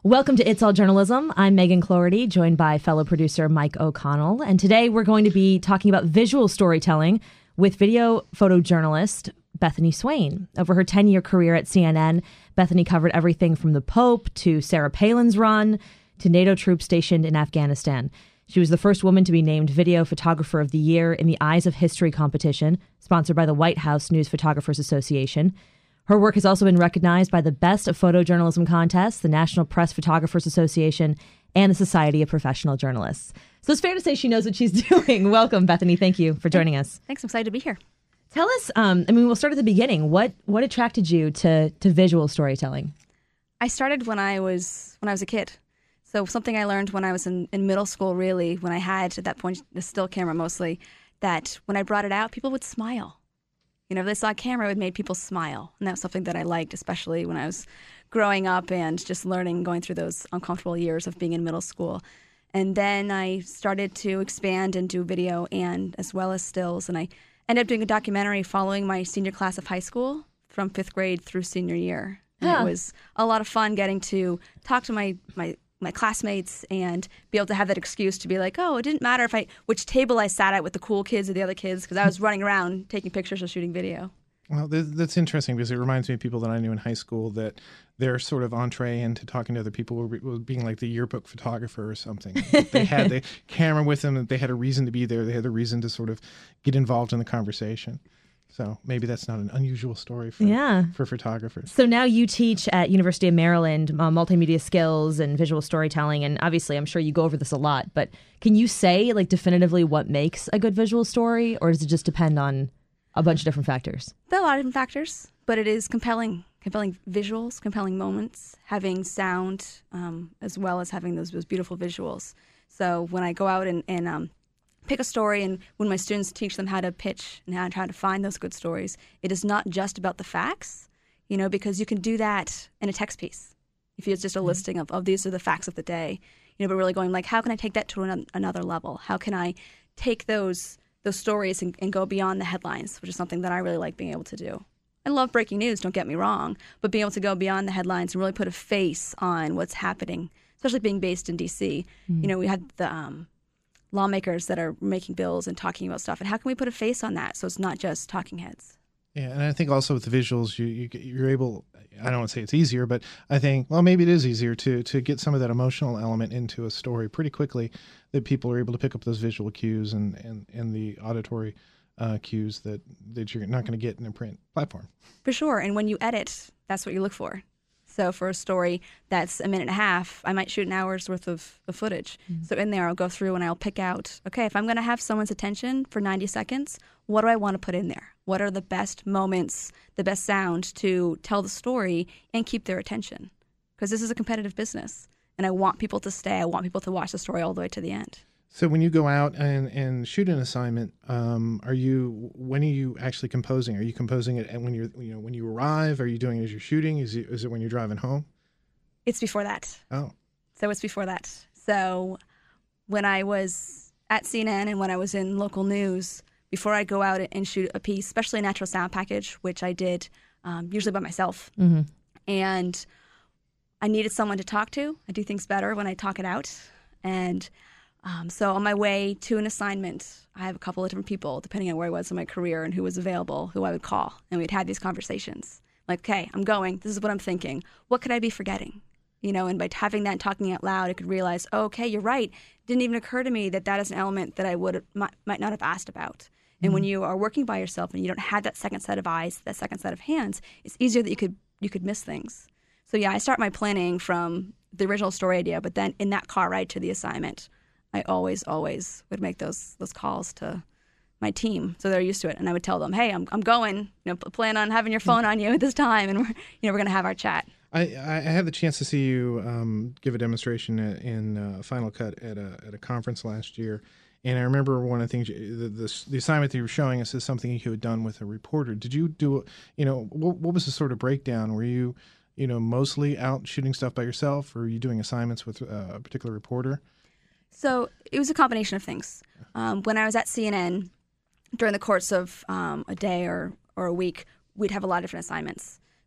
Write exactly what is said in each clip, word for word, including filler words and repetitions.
Welcome to It's All Journalism. I'm Megan Cloherty, joined by fellow producer Mike O'Connell. And today we're going to be talking about visual storytelling with video photojournalist Bethany Swain. Over her ten-year career at C N N, Bethany covered everything from the Pope to Sarah Palin's run to NATO troops stationed in Afghanistan. She was the first woman to be named Video Photographer of the Year in the Eyes of History competition, sponsored by the White House News Photographers Association. Her work has also been recognized by the Best of Photojournalism contest, the National Press Photographers Association, and the Society of Professional Journalists. So it's fair to say she knows what she's doing. Welcome, Bethany. Thank you for joining us. Thanks. I'm excited to be here. Tell us, um, I mean, we'll start at the beginning. What what attracted you to to visual storytelling? I started when I was when I was a kid. So something I learned when I was in, in middle school, really, when I had, at that point, a still camera mostly, that when I brought it out, people would smile. You know, if they saw a camera, it made people smile. And that was something that I liked, especially when I was growing up and just learning, going through those uncomfortable years of being in middle school. And then I started to expand and do video and as well as stills. And I ended up doing a documentary following my senior class of high school from fifth grade through senior year. And Huh. it was a lot of fun getting to talk to my, my my classmates and be able to have that excuse to be like, oh, it didn't matter if I which table I sat at with the cool kids or the other kids, because I was running around taking pictures or shooting video. Well, th- that's interesting because it reminds me of people that I knew in high school that their sort of entree into talking to other people were, was being like the yearbook photographer or something. They had the camera with them, and they had a reason to be there. They had a reason to sort of get involved in the conversation. So maybe that's not an unusual story for, Yeah. for photographers. So now you teach at University of Maryland uh, multimedia skills and visual storytelling, and obviously I'm sure you go over this a lot, but can you say like definitively what makes a good visual story, or does it just depend on a bunch of different factors? There are a lot of different factors, but it is compelling, compelling visuals, compelling moments, having sound, um, as well as having those, those beautiful visuals. So when I go out and, and um, pick a story, and when my students teach them how to pitch and how to try to find those good stories, it is not just about the facts, you know, because you can do that in a text piece. If it's just a listing of, of these are the facts of the day, you know, but really going like, how can I take that to an, another level? How can I take those those stories and, and go beyond the headlines, which is something that I really like being able to do. I love breaking news, don't get me wrong, but being able to go beyond the headlines and really put a face on what's happening, especially being based in D C. Mm. You know, we had the um, lawmakers that are making bills and talking about stuff, and how can we put a face on that so it's not just talking heads? Yeah, and I think also with the visuals, you, you you're able. I don't want to say it's easier, but I think well maybe it is easier to to get some of that emotional element into a story pretty quickly. That people are able to pick up those visual cues and and, and the auditory uh, cues that that you're not going to get in a print platform. For sure, and when you edit, that's what you look for. So for a story that's a minute and a half, I might shoot an hour's worth of, of footage. Mm-hmm. So in there, I'll go through and I'll pick out, okay, if I'm going to have someone's attention for ninety seconds, what do I want to put in there? What are the best moments, the best sound to tell the story and keep their attention? Because this is a competitive business, and I want people to stay. I want people to watch the story all the way to the end. So when you go out and, and shoot an assignment, um, are you when are you actually composing? Are you composing it when you're you know when you arrive? Are you doing it as you're shooting? Is it, is it when you're driving home? It's before that. Oh, so it's before that. So when I was at C N N and when I was in local news, before I go out and shoot a piece, especially a natural sound package, which I did um, usually by myself, mm-hmm. and I needed someone to talk to. I do things better when I talk it out, and Um, so on my way to an assignment, I have a couple of different people, depending on where I was in my career and who was available, who I would call. And we'd have these conversations. Like, okay, I'm going. This is what I'm thinking. What could I be forgetting? You know, and by having that and talking out loud, I could realize, oh, okay, you're right. It didn't even occur to me that that is an element that I would might, might not have asked about. Mm-hmm. And when you are working by yourself and you don't have that second set of eyes, that second set of hands, it's easier that you could you could miss things. So yeah, I start my planning from the original story idea, but then in that car ride to the assignment, I always, always would make those those calls to my team, so they're used to it. And I would tell them, "Hey, I'm I'm going. You know, plan on having your phone on you at this time, and we're you know we're gonna have our chat." I, I had the chance to see you um, give a demonstration in uh, Final Cut at a at a conference last year, and I remember one of the things you, the, the the assignment that you were showing us is something you had done with a reporter. Did you do you know what, what was the sort of breakdown? Were you you know mostly out shooting stuff by yourself, or were you doing assignments with uh, a particular reporter? So it was a combination of things. Um, when I was at C N N, during the course of um, a day or, or a week, we'd have a lot of different assignments.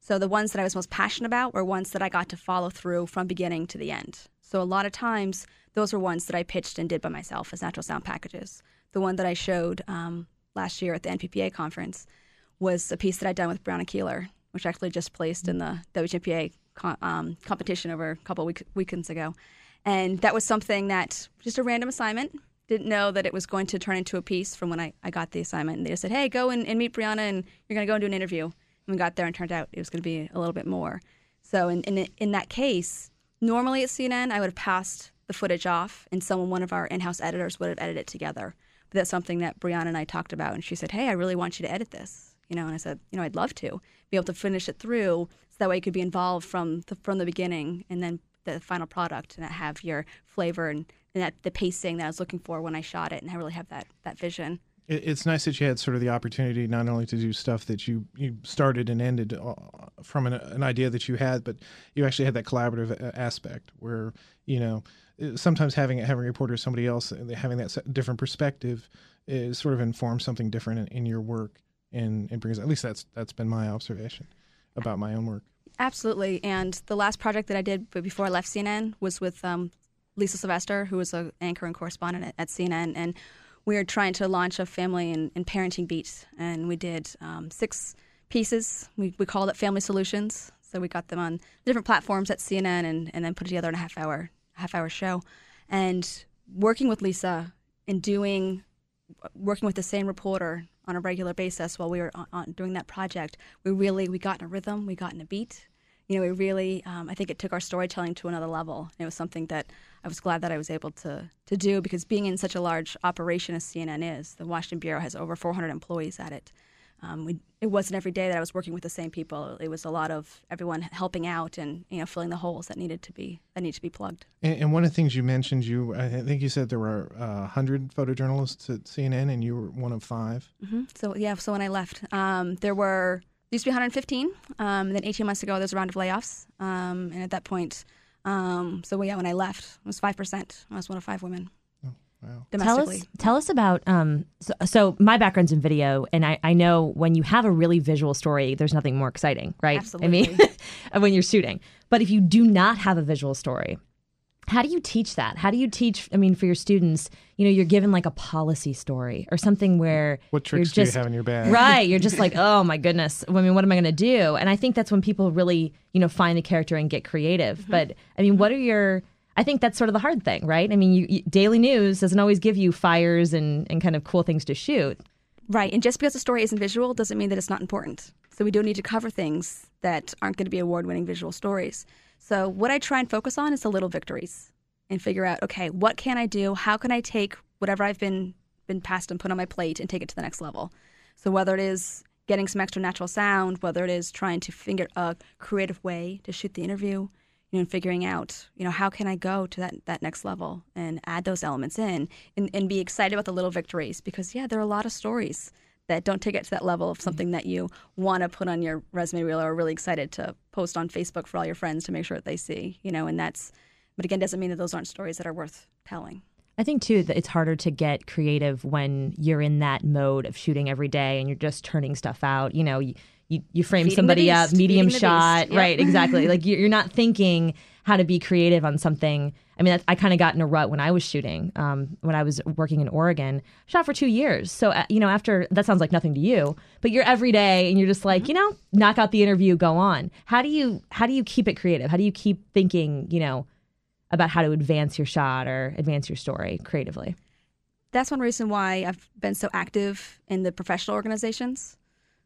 So the ones that I was most passionate about were ones that I got to follow through from beginning to the end. So a lot of times, those were ones that I pitched and did by myself as natural sound packages. The one that I showed um, last year at the N P P A conference was a piece that I'd done with Brianna Keeler, which actually just placed in the W G N P A co- um, competition over a couple week- weekends ago. And that was something that, just a random assignment, didn't know that it was going to turn into a piece from when I, I got the assignment. And they just said, hey, go and, and meet Brianna, and you're going to go and do an interview. And we got there and turned out it was going to be a little bit more. So in, in in that case, normally at C N N, I would have passed the footage off, and someone, one of our in-house editors, would have edited it together. But that's something that Brianna and I talked about, and she said, hey, I really want you to edit this. You know, and I said, you know, I'd love to be able to finish it through, so that way you could be involved from the, from the beginning, and then the final product, and have your flavor and, and that the pacing that I was looking for when I shot it, and I really have that that vision. It's nice that you had sort of the opportunity not only to do stuff that you, you started and ended from an, an idea that you had, but you actually had that collaborative aspect where, you know, sometimes having having a reporter, somebody else, having that different perspective is sort of informs something different in, in your work, and, and brings, at least that's that's been my observation about my own work. Absolutely. And the last project that I did before I left C N N was with um, Lisa Sylvester, who was an anchor and correspondent at, at C N N. And we were trying to launch a family and, and parenting beat. And we did um, six pieces. We, we called it Family Solutions. So we got them on different platforms at C N N, and, and then put together in a half hour, half hour show. And working with Lisa and doing, working with the same reporter on a regular basis while we were on, on doing that project, we really, we got in a rhythm, we got in a beat. You know, we really, um, I think it took our storytelling to another level. It was something that I was glad that I was able to to do, because being in such a large operation as C N N is, the Washington Bureau has over four hundred employees at it. Um, we, it wasn't every day that I was working with the same people. It was a lot of everyone helping out and, you know, filling the holes that needed to be that needed to be plugged. And, and one of the things you mentioned, you I think you said there were uh, one hundred photojournalists at C N N, and you were one of five. Mm-hmm. So yeah, so when I left, um, there were there used to be one hundred fifteen. Um, and then eighteen months ago, there was a round of layoffs, um, and at that point, um, so yeah, when I left, it was five percent. I was one of five women. Wow. Tell us, tell us about, um, so, so my background's in video, and I, I know when you have a really visual story, there's nothing more exciting, right? Absolutely. I mean, when you're shooting. But if you do not have a visual story, how do you teach that? How do you teach, I mean, for your students, you know, you're given like a policy story or something where what tricks you're just, do you have in your bag? Right. You're just like, oh my goodness. I mean, what am I going to do? And I think that's when people really, you know, find the character and get creative. Mm-hmm. But I mean, what are your... I think that's sort of the hard thing, right? I mean, you, you, daily news doesn't always give you fires and, and kind of cool things to shoot. Right. And just because the story isn't visual doesn't mean that it's not important. So we do need to cover things that aren't going to be award-winning visual stories. So what I try and focus on is the little victories and figure out, okay, what can I do? How can I take whatever I've been been passed and put on my plate and take it to the next level? So whether it is getting some extra natural sound, whether it is trying to figure a creative way to shoot the interview, you know, and figuring out, you know, how can I go to that, that next level and add those elements in and, and be excited about the little victories, because, yeah, there are a lot of stories that don't take it to that level of something that you want to put on your resume reel or are really excited to post on Facebook for all your friends to make sure that they see, you know, and that's, but again, doesn't mean that those aren't stories that are worth telling. I think, too, that it's harder to get creative when you're in that mode of shooting every day and you're just turning stuff out. You know, you, you, you frame Feeding somebody up, medium Feeding shot. Yep. Right, exactly. Like you're not thinking how to be creative on something. I mean, that's, I kind of got in a rut when I was shooting, um, when I was working in Oregon. Shot for two years. So, uh, you know, after, that sounds like nothing to you, but you're every day and you're just like, mm-hmm. you know, knock out the interview, go on. How do you, how do you keep it creative? How do you keep thinking, you know, about how to advance your shot or advance your story creatively? That's one reason why I've been so active in the professional organizations.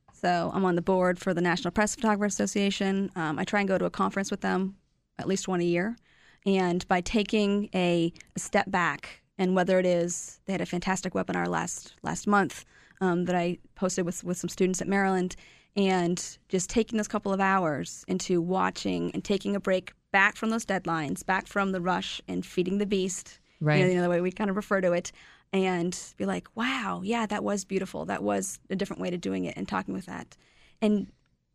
So I'm on the board for the National Press Photographers Association. Um, I try and go to a conference with them at least one a year. And by taking a, a step back, and whether it is, they had a fantastic webinar last last month um, that I posted with, with some students at Maryland, and just taking those couple of hours into watching and taking a break back from those deadlines, back from the rush and feeding the beast, right? You know, you know, the way we kind of refer to it, and be like, wow, yeah, that was beautiful. That was a different way to doing it, and talking with that. And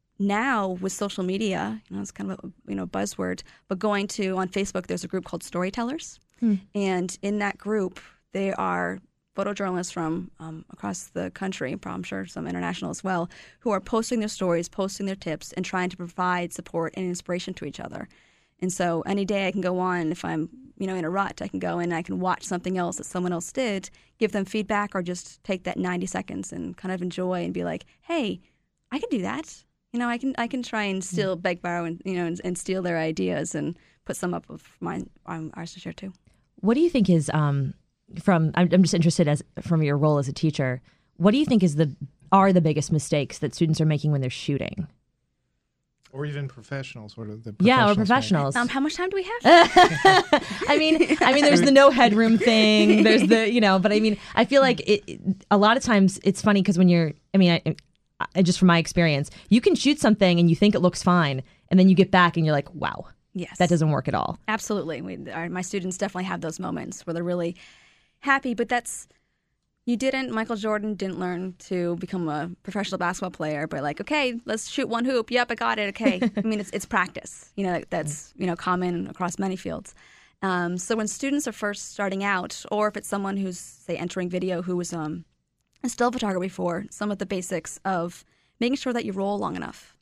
now with social media, you know, it's kind of a you know buzzword, but going to, on Facebook, there's a group called Storytellers. Hmm. And in that group, they are photojournalists from um, across the country, I'm sure some international as well, who are posting their stories, posting their tips, and trying to provide support and inspiration to each other. And so any day I can go on, if I'm you know in a rut, I can go in and I can watch something else that someone else did, give them feedback, or just take that ninety seconds and kind of enjoy and be like, hey, I can do that. You know, I can I can try and steal, beg, borrow, and you know, and, and steal their ideas and put some up of mine, um, ours to share too. What do you think is um, from? I'm, I'm just interested as from your role as a teacher. What do you think is the are the biggest mistakes that students are making when they're shooting? Or even professionals, what are the yeah, or professionals professionals. Um, how much time do we have? I mean, I mean, there's the no headroom thing. There's the you know, but I mean, I feel like it, it, a lot of times it's funny because when you're, I mean, I. I, just from my experience, you can shoot something and you think it looks fine, and then you get back and you're like, wow, yes, that doesn't work at all. Absolutely. We, our, my students definitely have those moments where they're really happy, but that's, you didn't, Michael Jordan didn't learn to become a professional basketball player by like, okay, let's shoot one hoop. Yep, I got it. Okay. I mean, it's it's practice. You know, that's, you know, common across many fields. Um, so when students are first starting out, or if it's someone who's, say, entering video who was um, a still photographer before, some of the basics of making sure that you roll long enough.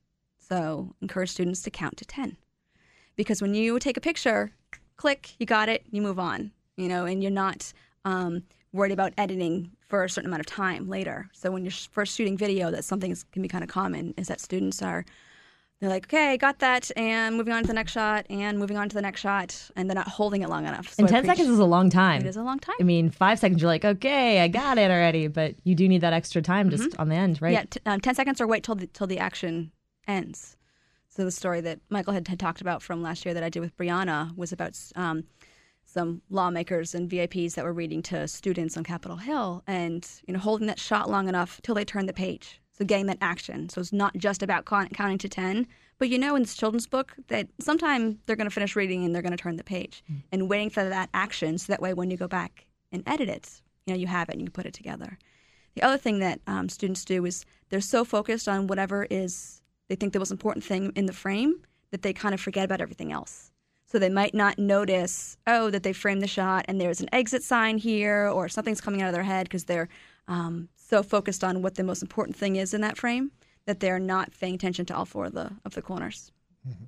So encourage students to count to ten. Because when you take a picture, click, you got it, you move on, you know, and you're not um, worried about editing for a certain amount of time later. So when you're first shooting video, that's something that can be kind of common, is that students are, they're like, okay, got that, and moving on to the next shot, and moving on to the next shot, and they're not holding it long enough. So and I ten preach, seconds is a long time. It is a long time. I mean, five seconds, you're like, okay, I got it already, but you do need that extra time just mm-hmm. on the end, right? Yeah, t- um, ten seconds or wait till the, till the action ends. So the story that Michael had, had talked about from last year that I did with Brianna was about um, some lawmakers and V I Ps that were reading to students on Capitol Hill, and you know, holding that shot long enough till they turned the page. So getting that action. So it's not just about count, counting to ten, but you know in this children's book that sometime they're going to finish reading and they're going to turn the page, mm. and waiting for that action so that way when you go back and edit it, you know, you have it and you can put it together. The other thing that um, students do is they're so focused on whatever is they think the most important thing in the frame that they kind of forget about everything else. So they might not notice, oh, that they framed the shot and there's an exit sign here or something's coming out of their head because they're um, so focused on what the most important thing is in that frame that they're not paying attention to all four of the of the corners. Mm-hmm.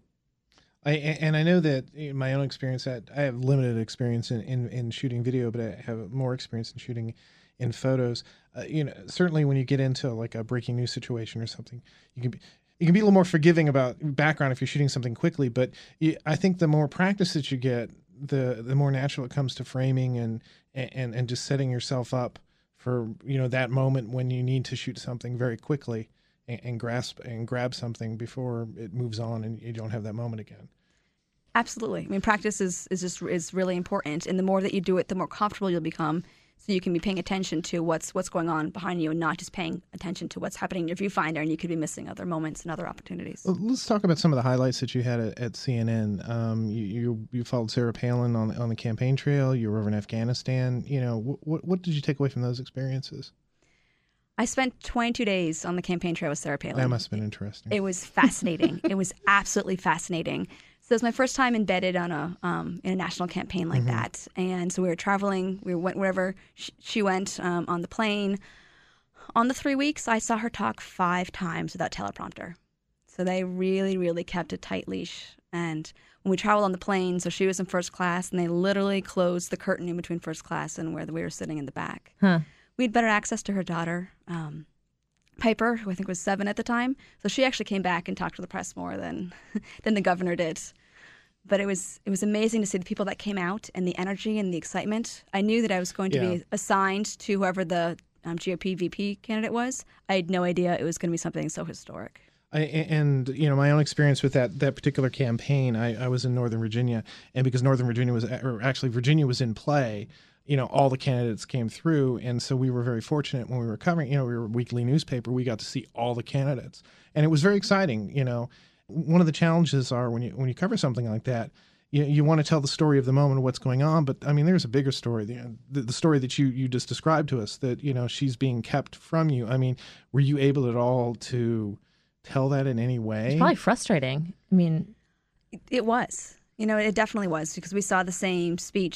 I, and I know that in my own experience, that I have limited experience in, in, in shooting video, but I have more experience in shooting in photos. Uh, you know, certainly when you get into like a breaking news situation or something, you can be, you can be a little more forgiving about background if you're shooting something quickly. But you, I think the more practice that you get, the the more natural it comes to framing and and and just setting yourself up for, you know, that moment when you need to shoot something very quickly and, and grasp and grab something before it moves on and you don't have that moment again. Absolutely. I mean, practice is is just is really important, and the more that you do it, the more comfortable you'll become. So you can be paying attention to what's what's going on behind you, and not just paying attention to what's happening in your viewfinder, and you could be missing other moments and other opportunities. Well, let's talk about some of the highlights that you had at, at C N N. Um, you, you you followed Sarah Palin on on the campaign trail. You were over in Afghanistan. You know, what what did you take away from those experiences? I spent twenty-two days on the campaign trail with Sarah Palin. That must have been interesting. It was fascinating. It was absolutely fascinating. So it was my first time embedded on a um, in a national campaign like mm-hmm. that, and so we were traveling. We went wherever she, she went um, on the plane. On the three weeks, I saw her talk five times without teleprompter. So they really, really kept a tight leash. And when we traveled on the plane, so she was in first class, and they literally closed the curtain in between first class and where we were sitting in the back. Huh. We had better access to her daughter, um, Piper, who I think was seven at the time. So she actually came back and talked to the press more than than the governor did. But it was it was amazing to see the people that came out and the energy and the excitement. I knew that I was going to yeah. be assigned to whoever the um, G O P V P candidate was. I had no idea it was going to be something so historic. I, and, you know, my own experience with that that particular campaign, I, I was in Northern Virginia, and because Northern Virginia was, or actually Virginia was in play, you know, all the candidates came through, and so we were very fortunate when we were covering, you know, we were a weekly newspaper, we got to see all the candidates, and it was very exciting. You know, one of the challenges are when you when you cover something like that, you you want to tell the story of the moment of what's going on, but I mean, there's a bigger story, the the, the story that you you just described to us, that, you know, she's being kept from you. I mean, were you able at all to tell that in any way? It's probably frustrating. I mean, it, it was. You know, it definitely was, because we saw the same speech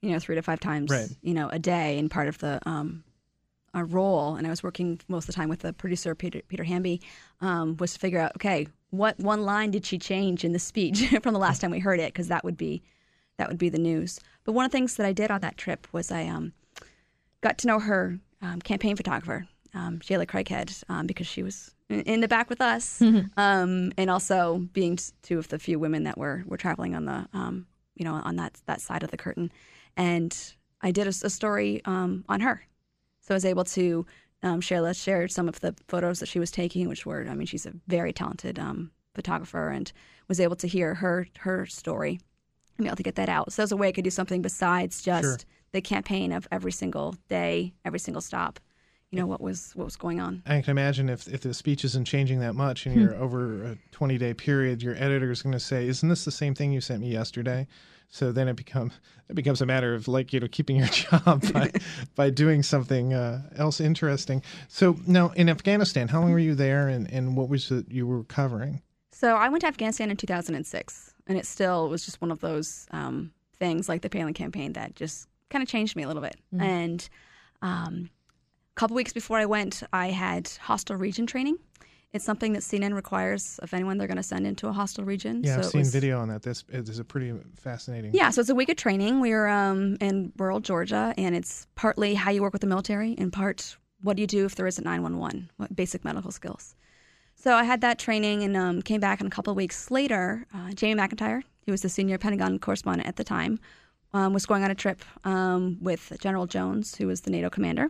you know, three to five times, Right. you know, a day, and part of the um, our role, and I was working most of the time with the producer, Peter, Peter Hamby, um, was to figure out, okay, what one line did she change in the speech from the last time we heard it? Because that would be that would be the news. But one of the things that I did on that trip was I um, got to know her um, campaign photographer, um, Jayla Craighead, um, because she was in, in the back with us, mm-hmm. um, and also being two of the few women that were were traveling on the um, you know on that that side of the curtain, and I did a, a story um, on her. So I was able to um, share, share some of the photos that she was taking, which were, I mean, she's a very talented um, photographer, and was able to hear her her story and be able to get that out. So as a way I could do something besides just Sure. the campaign of every single day, every single stop, you know, what was what was going on. I can imagine if, if the speech isn't changing that much and you're over a twenty-day period, your editor is going to say, isn't this the same thing you sent me yesterday? So then it becomes it becomes a matter of, like, you know, keeping your job by by doing something uh, else interesting. So now in Afghanistan, how long were you there, and, and what was it you were covering? So I went to Afghanistan in two thousand six, and it still was just one of those um, things like the Palin campaign that just kind of changed me a little bit. Mm-hmm. And um, a couple weeks before I went, I had hostile region training. It's something that C N N requires of anyone they're going to send into a hostile region. Yeah, so I've it seen was, video on that. This is a pretty fascinating. Yeah, so it's a week of training. We were um, in rural Georgia, and it's partly how you work with the military, and part what do you do if there isn't nine one one, what basic medical skills. So I had that training and um, came back, and a couple of weeks later, uh, Jamie McIntyre, who was the senior Pentagon correspondent at the time, um, was going on a trip um, with General Jones, who was the NATO commander.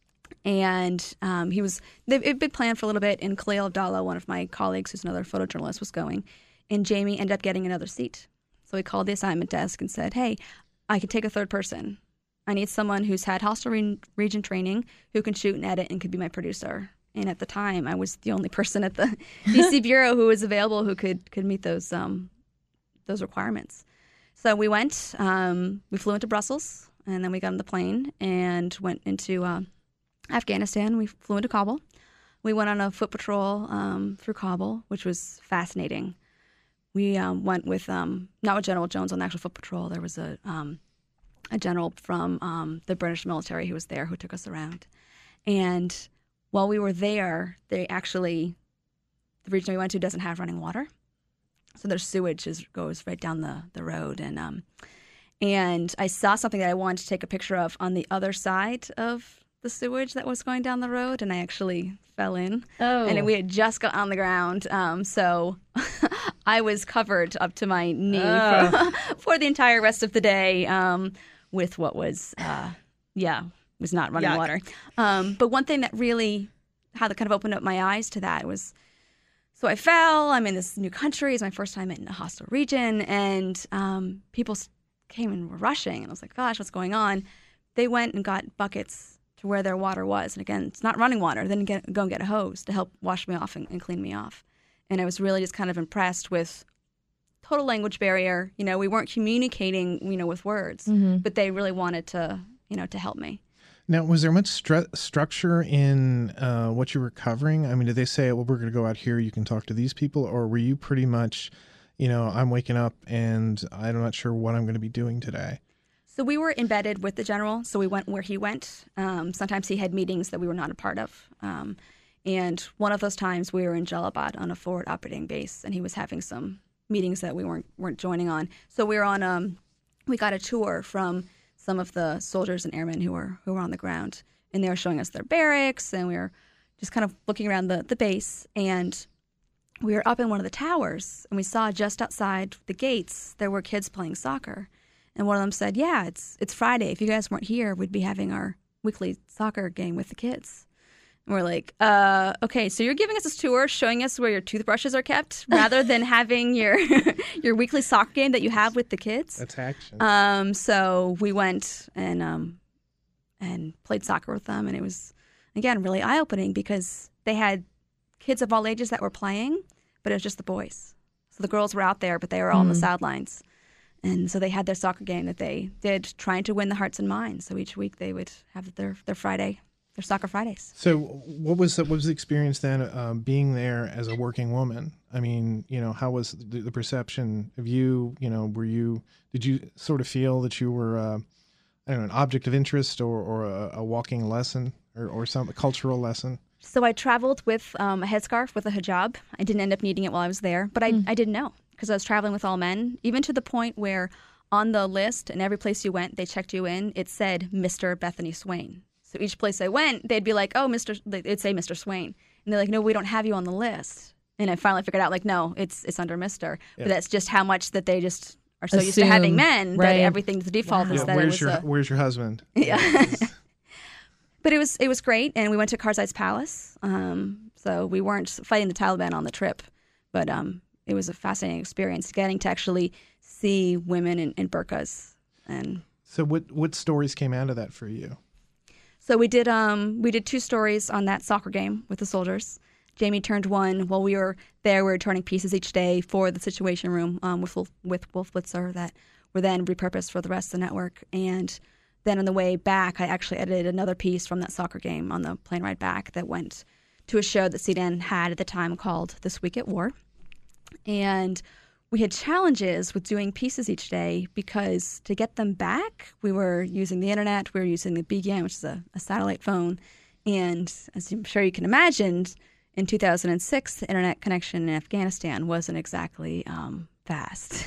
And um, he was, it had been planned for a little bit, and Khalil Abdallah, one of my colleagues who's another photojournalist, was going. And Jamie ended up getting another seat. So he called the assignment desk and said, hey, I could take a third person. I need someone who's had hostile re- region training, who can shoot and edit and could be my producer. And at the time, I was the only person at the D C Bureau who was available who could could meet those um, those requirements. So we went, um, we flew into Brussels, and then we got on the plane and went into uh, Afghanistan. We flew into Kabul. We went on a foot patrol um, through Kabul, which was fascinating. We um, went with, um, not with General Jones on the actual foot patrol. There was a um, a general from um, the British military who was there who took us around. And while we were there, they actually, the region we went to doesn't have running water. So their sewage is, goes right down the, the road. And um, and I saw something that I wanted to take a picture of on the other side of the sewage that was going down the road, and I actually fell in. Oh. And we had just got on the ground. Um, so I was covered up to my knee Oh. for, for the entire rest of the day um, with what was, uh, yeah, was not running Yuck. water. Um, but one thing that really, how that kind of opened up my eyes to that was, so I fell. I'm in this new country. It's my first time in a hostile region. And um, people came and were rushing. And I was like, gosh, what's going on? They went and got buckets to where their water was. And again, it's not running water. Then get, go and get a hose to help wash me off and, and clean me off. And I was really just kind of impressed with total language barrier. You know, we weren't communicating, you know, with words, Mm-hmm. but they really wanted to, you know, to help me. Now, was there much stru- structure in uh, what you were covering? I mean, did they say, well, we're going to go out here, you can talk to these people? Or were you pretty much, you know, I'm waking up and I'm not sure what I'm going to be doing today? So we were embedded with the general, so we went where he went. Um, sometimes he had meetings that we were not a part of. Um, and one of those times we were in Jalabad on a forward operating base, and he was having some meetings that we weren't weren't joining on. So we were on, um, we got a tour from some of the soldiers and airmen who were who were on the ground, and they were showing us their barracks, and we were just kind of looking around the, the base, and we were up in one of the towers, and we saw just outside the gates there were kids playing soccer. And one of them said, yeah, it's it's Friday. If you guys weren't here, we'd be having our weekly soccer game with the kids. And we're like, uh, okay, so you're giving us this tour, showing us where your toothbrushes are kept, rather than having your your weekly soccer game that you have with the kids. That's action. Um, so we went and um, and played soccer with them, and it was, again, really eye-opening because they had kids of all ages that were playing, but it was just the boys. So the girls were out there, but they were all on the sidelines. And so they had their soccer game that they did, trying to win the hearts and minds. So each week they would have their, their Friday, their soccer Fridays. So what was the, what was the experience then um, being there as a working woman? I mean, you know, how was the, the perception of you? You know, were you, did you sort of feel that you were uh, I don't know, an object of interest or, or a, a walking lesson or, or some a cultural lesson? So I traveled with um, a headscarf with a hijab. I didn't end up needing it while I was there, but I, mm. I didn't know because I was traveling with all men, even to the point where on the list and every place you went, they checked you in, it said Mister Bethany Swain. So each place I went, they'd be like, oh, Mister It'd say Mister Swain. And they're like, no, we don't have you on the list. And I finally figured out, like, no, it's it's under Mister Yeah. But that's just how much that they just are so Assume, used to having men right. that everything's the default wow. is yeah, that where's it was your, a, Where's your husband? Yeah. But it was it was great, and we went to Karzai's Palace. Um, so we weren't fighting the Taliban on the trip, but um, it was a fascinating experience getting to actually see women in, in burqas. And so, what what stories came out of that for you? So we did um, we did two stories on that soccer game with the soldiers. Jamie turned one while we were there. We were turning pieces each day for the Situation Room um, with with Wolf Blitzer that were then repurposed for the rest of the network. And then on the way back, I actually edited another piece from that soccer game on the plane ride back that went to a show that C N N had at the time called This Week at War. And we had challenges with doing pieces each day because to get them back, we were using the internet, we were using the B G N, which is a, a satellite phone. And as I'm sure you can imagine, in two thousand six, the internet connection in Afghanistan wasn't exactly um, fast.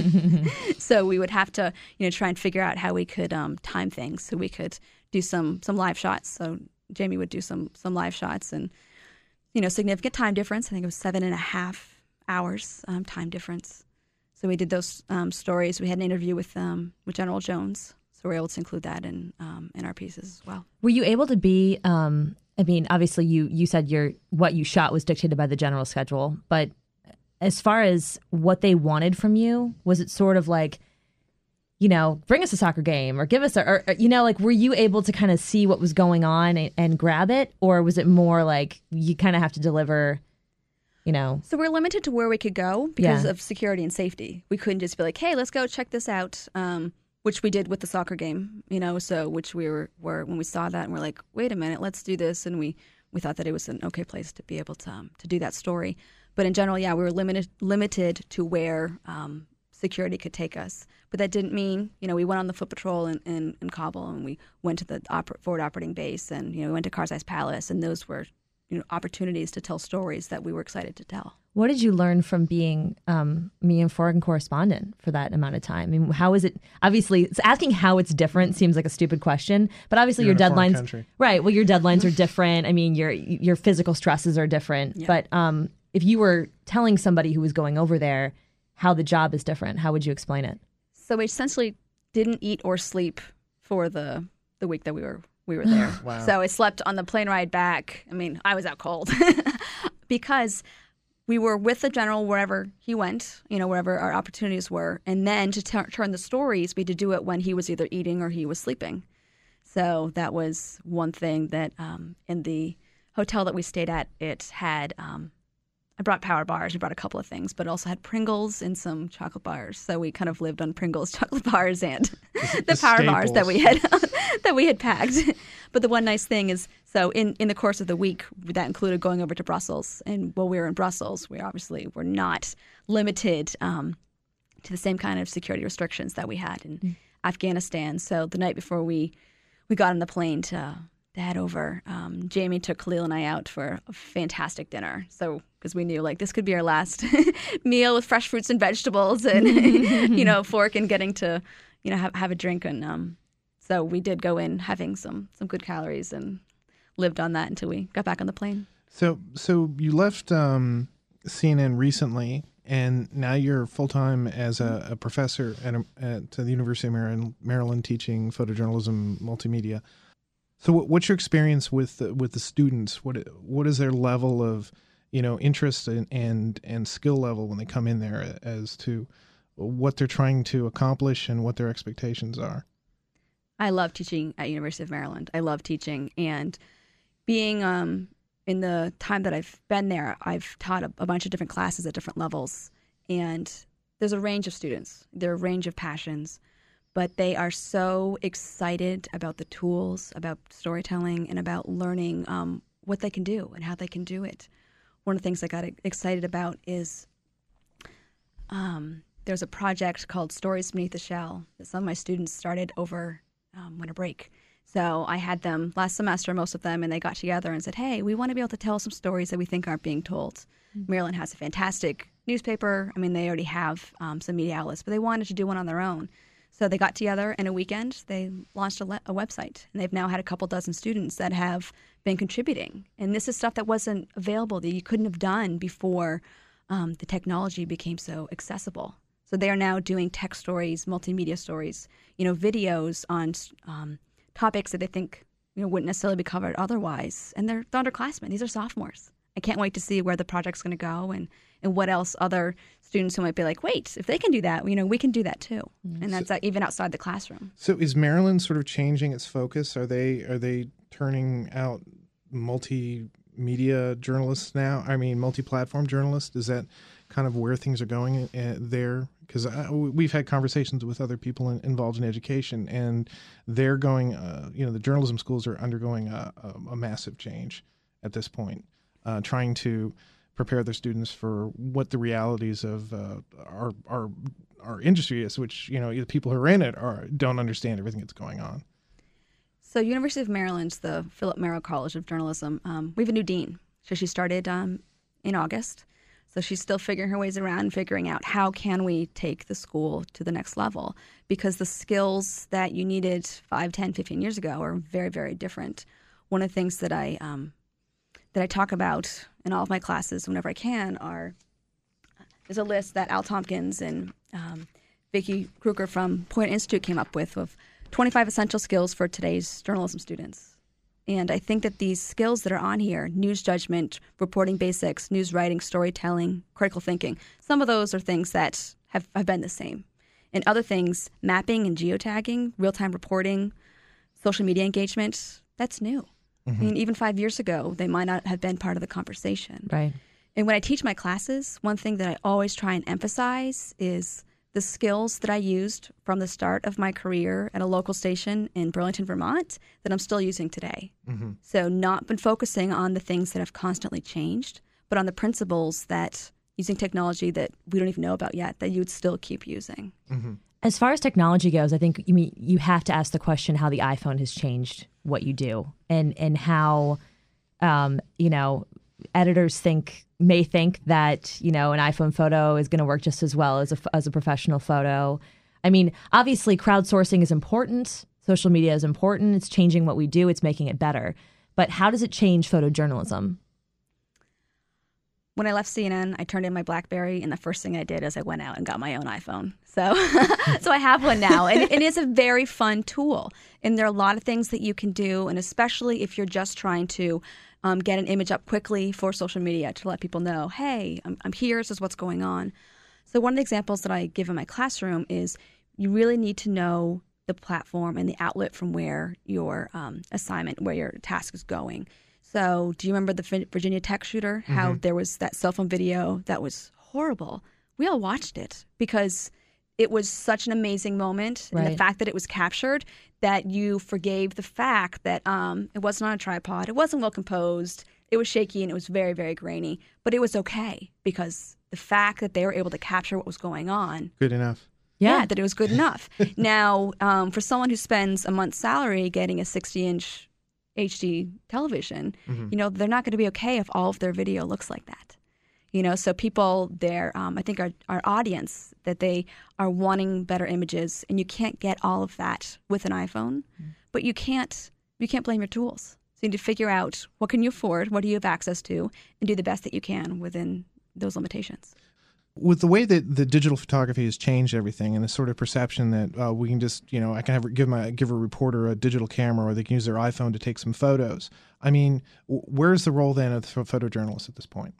So we would have to, you know, try and figure out how we could um, time things so we could do some some live shots. So Jamie would do some some live shots and, you know, significant time difference. I think it was seven and a half hours um, time difference. So we did those um, stories. We had an interview with um, with General Jones. So we were able to include that in um, in our pieces as well. Were you able to be, um, I mean, obviously you, you said your what you shot was dictated by the general schedule, but as far as what they wanted from you, was it sort of like, you know, bring us a soccer game or give us a, or, you know, like, were you able to kind of see what was going on and, and grab it? Or was it more like you kind of have to deliver, you know? So we're limited to where we could go because Yeah. of security and safety. We couldn't just be like, hey, let's go check this out, um, which we did with the soccer game, you know, so which we were, were when we saw that and we're like, wait a minute, let's do this. And we, we thought that it was an okay place to be able to, um, to do that story. But in general, yeah, we were limited limited to where um, security could take us. But that didn't mean, you know, we went on the foot patrol in, in, in Kabul and we went to the oper- forward operating base and, you know, we went to Karzai's Palace. And those were, you know, opportunities to tell stories that we were excited to tell. What did you learn from being um, me and foreign correspondent for that amount of time? I mean, how is it? Obviously, it's asking how it's different seems like a stupid question, but obviously You're your in a foreign deadlines, country. right? Well, your deadlines are different. I mean, your your physical stresses are different. Yeah. But um, if you were telling somebody who was going over there how the job is different, how would you explain it? So we essentially didn't eat or sleep for the the week that we were we were there. Wow. So I slept on the plane ride back. I mean, I was out cold because we were with the general wherever he went, you know, wherever our opportunities were. And then to t- turn the stories, we had to do it when he was either eating or he was sleeping. So that was one thing that um, in the hotel that we stayed at, it had, um, I brought power bars. We brought a couple of things, but it also had Pringles and some chocolate bars. So we kind of lived on Pringles, chocolate bars, and the, the power bars that we had staples. that we had packed. But the one nice thing is, so in, in the course of the week, that included going over to Brussels. And while we were in Brussels, we obviously were not limited um, to the same kind of security restrictions that we had in mm. Afghanistan. So the night before we, we got on the plane to, to head over, um, Jamie took Khalil and I out for a fantastic dinner. So because we knew, like, this could be our last meal with fresh fruits and vegetables and, you know, fork and getting to, you know, have, have a drink. And um, so we did go in having some some good calories and lived on that until we got back on the plane. So, so you left um, C N N recently, and now you're full time as a, a professor at, a, at the University of Maryland, Maryland, teaching photojournalism, multimedia. So, what, what's your experience with the, with the students? What what is their level of, you know, interest and, and and skill level when they come in there as to what they're trying to accomplish and what their expectations are? I love teaching at University of Maryland. I love teaching, and being um, in the time that I've been there, I've taught a, a bunch of different classes at different levels, and there's a range of students. There are a range of passions, but they are so excited about the tools, about storytelling, and about learning um, what they can do and how they can do it. One of the things I got excited about is um, there's a project called Stories Beneath the Shell that some of my students started over um, winter break. So I had them last semester, most of them, and they got together and said, hey, we want to be able to tell some stories that we think aren't being told. Mm-hmm. Maryland has a fantastic newspaper. I mean, they already have um, some media outlets, but they wanted to do one on their own. So they got together in a weekend. They launched a, le- a website, and they've now had a couple dozen students that have been contributing. And this is stuff that wasn't available, that you couldn't have done before um, the technology became so accessible. So they are now doing tech stories, multimedia stories, you know, videos on um, topics that they think you know wouldn't necessarily be covered otherwise. And they're, they're underclassmen. These are sophomores. I can't wait to see where the project's going to go and, and what else other students who might be like, wait, if they can do that, you know, we can do that too. Mm-hmm. And that's so, uh, even outside the classroom. So is Maryland sort of changing its focus? Are they are they turning out multimedia journalists now? I mean, multi-platform journalists? Is that kind of where things are going uh, there? Because we've had conversations with other people in, involved in education, and they're going, uh, you know, the journalism schools are undergoing a, a, a massive change at this point. Uh, trying to prepare their students for what the realities of uh, our our our industry is, which you know the people who are in it are don't understand everything that's going on. So, University of Maryland's the Philip Merrill College of Journalism. Um, we have a new dean, so she started um, in August. So she's still figuring her ways around and figuring out how can we take the school to the next level, because the skills that you needed five, ten, fifteen years ago are very, very different. One of the things that I um, that I talk about in all of my classes whenever I can are, there's a list that Al Tompkins and um, Vicki Kruger from Point Institute came up with of twenty-five essential skills for today's journalism students. And I think that these skills that are on here, news judgment, reporting basics, news writing, storytelling, critical thinking, some of those are things that have, have been the same. And other things, mapping and geotagging, real-time reporting, social media engagement, that's new. Mm-hmm. I mean, even five years ago, they might not have been part of the conversation. Right. And when I teach my classes, one thing that I always try and emphasize is the skills that I used from the start of my career at a local station in Burlington, Vermont, that I'm still using today. Mm-hmm. So not been focusing on the things that have constantly changed, but on the principles that using technology that we don't even know about yet, that you would still keep using. Mm-hmm. As far as technology goes, I think you mean you have to ask the question how the iPhone has changed what you do, and and how, um, you know, editors think may think that you know an iPhone photo is going to work just as well as a as a professional photo. I mean, obviously, crowdsourcing is important. Social media is important. It's changing what we do. It's making it better. But how does it change photojournalism? When I left C N N, I turned in my BlackBerry, and the first thing I did is I went out and got my own iPhone. So so I have one now, and it is a very fun tool. And there are a lot of things that you can do, and especially if you're just trying to um, get an image up quickly for social media to let people know, hey, I'm, I'm here, this is what's going on. So one of the examples that I give in my classroom is you really need to know the platform and the outlet from where your um, assignment, where your task is going. So do you remember the Virginia Tech shooter, how mm-hmm. there was that cell phone video that was horrible? We all watched it because it was such an amazing moment. Right. And the fact that it was captured, that you forgave the fact that um, it wasn't on a tripod, it wasn't well composed, it was shaky, and it was very, very grainy. But it was okay because the fact that they were able to capture what was going on. Good enough. Yeah, yeah that it was good enough. Now, um, for someone who spends a month's salary getting a sixty-inch H D television, mm-hmm. you know, they're not going to be okay if all of their video looks like that. You know, so people there, um, I think our, our audience, that they are wanting better images, and you can't get all of that with an iPhone, mm-hmm. but you can't, you can't blame your tools. So you need to figure out what can you afford, what do you have access to, and do the best that you can within those limitations. With the way that the digital photography has changed everything, and the sort of perception that uh, we can just, you know, I can have give my give a reporter a digital camera, or they can use their iPhone to take some photos. I mean, w- where's the role then of the photojournalist at this point?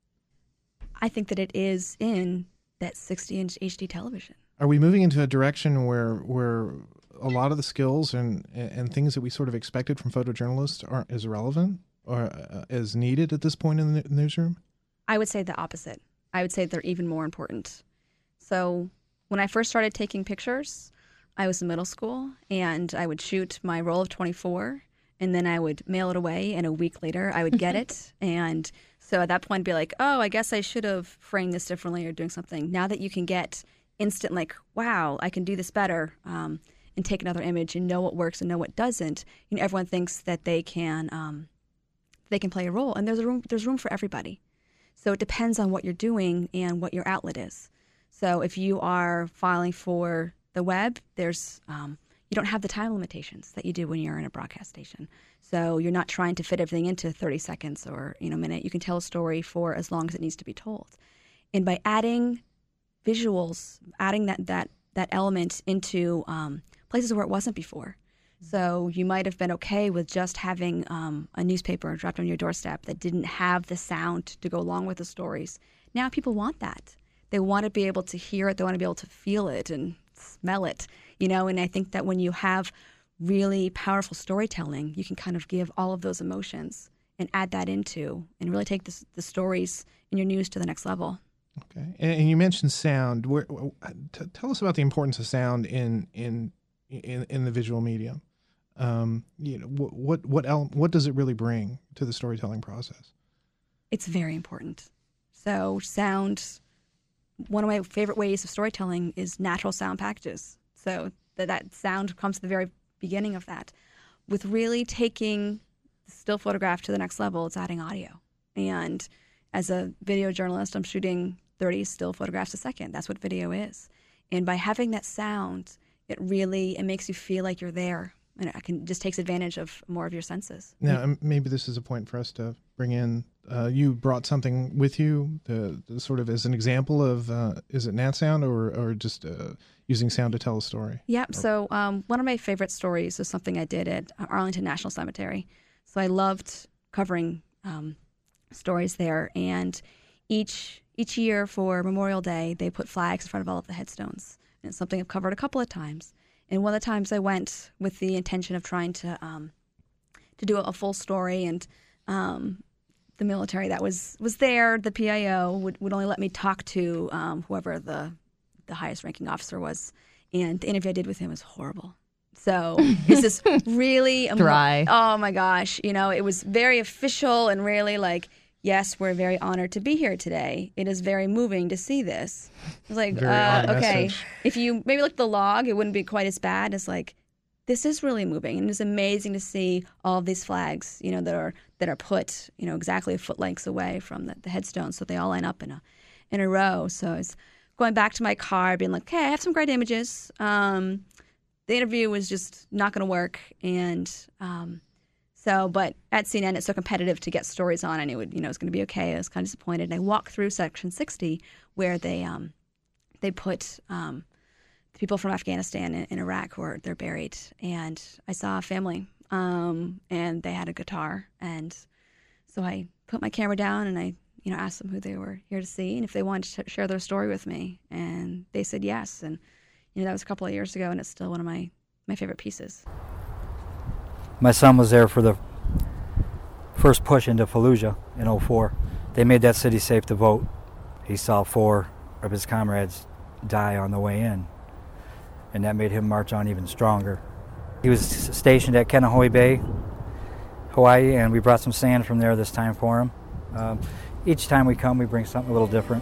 I think that it is in that sixty-inch H D television. Are we moving into a direction where where a lot of the skills and and things that we sort of expected from photojournalists aren't as relevant or uh, as needed at this point in the newsroom? I would say the opposite. I would say they're even more important. So when I first started taking pictures, I was in middle school, and I would shoot my roll of twenty-four, and then I would mail it away, and a week later I would get it. And so at that point, I'd be like, oh, I guess I should have framed this differently or doing something. Now that you can get instant, like, wow, I can do this better. Um, and take another image and know what works and know what doesn't, you know, everyone thinks that they can um, they can play a role, and there's a room there's room for everybody. So it depends on what you're doing and what your outlet is. So if you are filing for the web, there's um, you don't have the time limitations that you do when you're in a broadcast station. So you're not trying to fit everything into thirty seconds or you know a minute. You can tell a story for as long as it needs to be told. And by adding visuals, adding that that that element into um, places where it wasn't before. So you might have been okay with just having um, a newspaper dropped on your doorstep that didn't have the sound to go along with the stories. Now people want that. They want to be able to hear it. They want to be able to feel it and smell it, you know. And I think that when you have really powerful storytelling, you can kind of give all of those emotions and add that into and really take the, the stories in your news to the next level. Okay, and, and you mentioned sound. Where, t- tell us about the importance of sound in in in, in the visual medium. Um, you know, what what what, el- what does it really bring to the storytelling process? It's very important. So sound, one of my favorite ways of storytelling is natural sound packages. So that that sound comes to the very beginning of that. With really taking the still photograph to the next level, it's adding audio. And as a video journalist, I'm shooting thirty still photographs a second. That's what video is. And by having that sound, it really, it makes you feel like you're there. And it can just takes advantage of more of your senses. Now, um, maybe this is a point for us to bring in. Uh, you brought something with you, the, the sort of as an example of, uh, is it Nat sound or, or just uh, using sound to tell a story? Yep. Or, so um, one of my favorite stories is something I did at Arlington National Cemetery. So I loved covering um, stories there. And each each year for Memorial Day, they put flags in front of all of the headstones. And it's something I've covered a couple of times. And one of the times I went with the intention of trying to um, to do a full story, and um, the military that was, was there, the P I O, would, would only let me talk to um, whoever the the highest ranking officer was. And the interview I did with him was horrible. So it's this really dry. Emo- oh my gosh, you know, it was very official and really like, yes, we're very honored to be here today. It is very moving to see this. It's like, uh, okay, message. If you maybe look at the log, it wouldn't be quite as bad. It's like, this is really moving, and it's amazing to see all of these flags, you know, that are that are put, you know, exactly a foot lengths away from the, the headstone, so they all line up in a in a row. So it's going back to my car, being like, okay, I have some great images. Um, the interview was just not going to work, and um, So, but at C N N, it's so competitive to get stories on. I knew it, you know, it was going to be okay. I was kind of disappointed. And I walked through section sixty, where they um, they put um, people from Afghanistan and, and Iraq where they're buried. And I saw a family, um, and they had a guitar. And so I put my camera down and I, you know, asked them who they were here to see and if they wanted to share their story with me. And they said yes. And you know, that was a couple of years ago, and it's still one of my my favorite pieces. My son was there for the first push into Fallujah in oh four. They made that city safe to vote. He saw four of his comrades die on the way in, and that made him march on even stronger. He was stationed at Kaneohe Bay, Hawaii, and we brought some sand from there this time for him. Um, each time we come, we bring something a little different.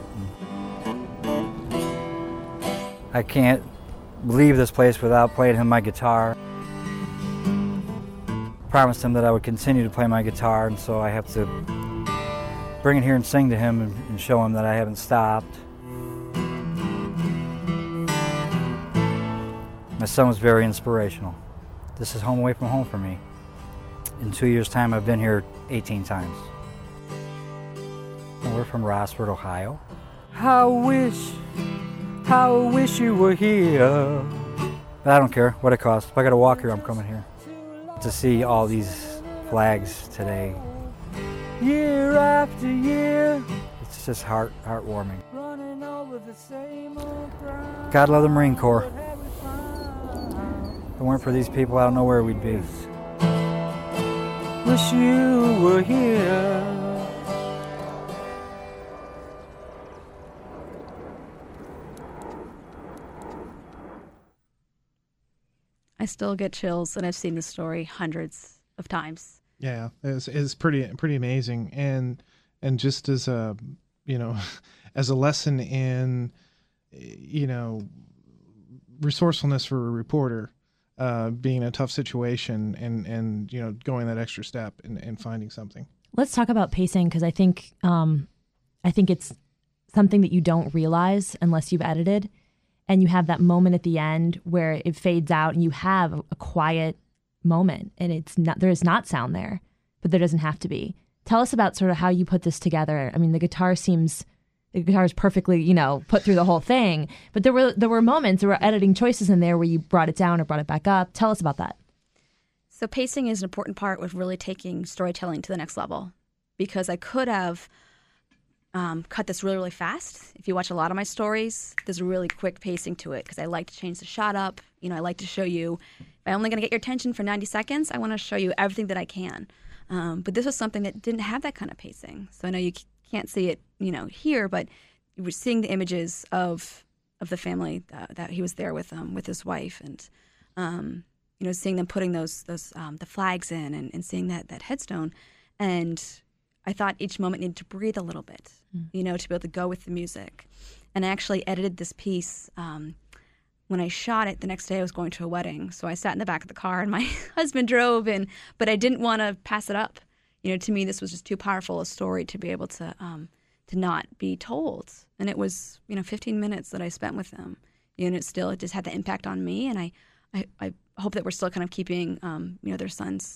I can't leave this place without playing him my guitar. Promised him that I would continue to play my guitar, and so I have to bring it here and sing to him and, and show him that I haven't stopped. My son was very inspirational. This is home away from home for me. In two years' time, I've been here eighteen times. And we're from Rossford, Ohio. How wish, how wish you were here. But I don't care what it costs. If I gotta walk here, I'm coming here. To see all these flags today, year after year, it's just heart heartwarming. God love the Marine Corps. If it weren't for these people, I don't know where we'd be. Wish you were here. I still get chills, and I've seen this story hundreds of times. Yeah, it's, it's pretty pretty amazing, and and just as a you know, as a lesson in you know resourcefulness for a reporter, uh, being in a tough situation and, and you know, going that extra step and, and finding something. Let's talk about pacing, because I think um, I think it's something that you don't realize unless you've edited, and you have that moment at the end where it fades out and you have a, a quiet moment, and it's not, there is not sound there, but there doesn't have to be. Tell us about sort of how you put this together. I mean, the guitar seems, the guitar is perfectly, you know, put through the whole thing, but there were there were moments, there were editing choices in there where you brought it down or brought it back up. Tell us about that. So pacing is an important part with really taking storytelling to the next level, because I could have um, cut this really, really fast. If you watch a lot of my stories, there's a really quick pacing to it because I like to change the shot up. You know, I like to show you, if I'm only going to get your attention for ninety seconds, I want to show you everything that I can. Um, but this was something that didn't have that kind of pacing. So I know you c- can't see it, you know, here, but you were seeing the images of of the family uh, that he was there with um, with his wife, and um, you know, seeing them putting those those um, the flags in, and, and seeing that that headstone. And I thought each moment needed to breathe a little bit, mm. you know, to be able to go with the music. And I actually edited this piece. Um, when I shot it, the next day I was going to a wedding. So I sat in the back of the car and my husband drove in, but I didn't want to pass it up. You know, to me, this was just too powerful a story to be able to um, to not be told. And it was, you know, fifteen minutes that I spent with them. You know, and it still, it just had the impact on me. And I, I, I hope that we're still kind of keeping, um, you know, their son's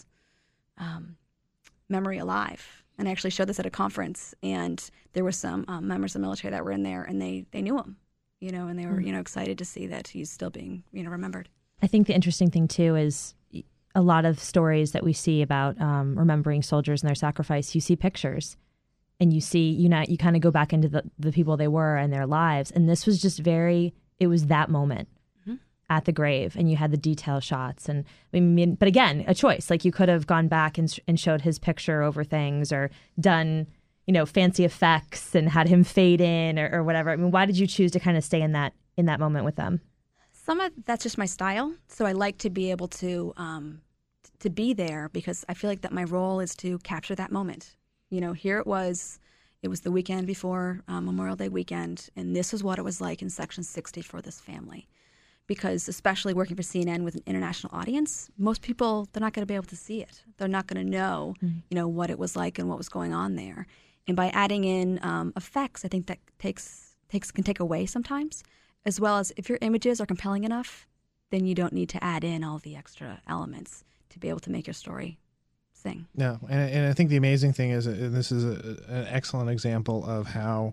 um, memory alive. And I actually showed this at a conference, and there were some um, members of the military that were in there, and they, they knew him, you know, and they were, you know, excited to see that he's still being, you know, remembered. I think the interesting thing, too, is a lot of stories that we see about um, remembering soldiers and their sacrifice, you see pictures, and you see, you know, you kind of go back into the, the people they were and their lives. And this was just very, it was that moment at the grave, and you had the detail shots. And I mean, but again, a choice. Like, you could have gone back and, and showed his picture over things, or done, you know, fancy effects and had him fade in, or, or whatever. I mean, why did you choose to kind of stay in that in that moment with them? Some of that's just my style. So I like to be able to um, t- to be there, because I feel like that my role is to capture that moment. You know, here it was. It was the weekend before um, Memorial Day weekend, and this is what it was like in Section sixty for this family. Because especially working for C N N with an international audience, most people, they're not going to be able to see it. They're not going to know, mm-hmm. you know, what it was like and what was going on there. And by adding in um, effects, I think that takes takes can take away sometimes, as well as if your images are compelling enough, then you don't need to add in all the extra elements to be able to make your story sing. No, and, and I think the amazing thing is, and this is a, an excellent example of how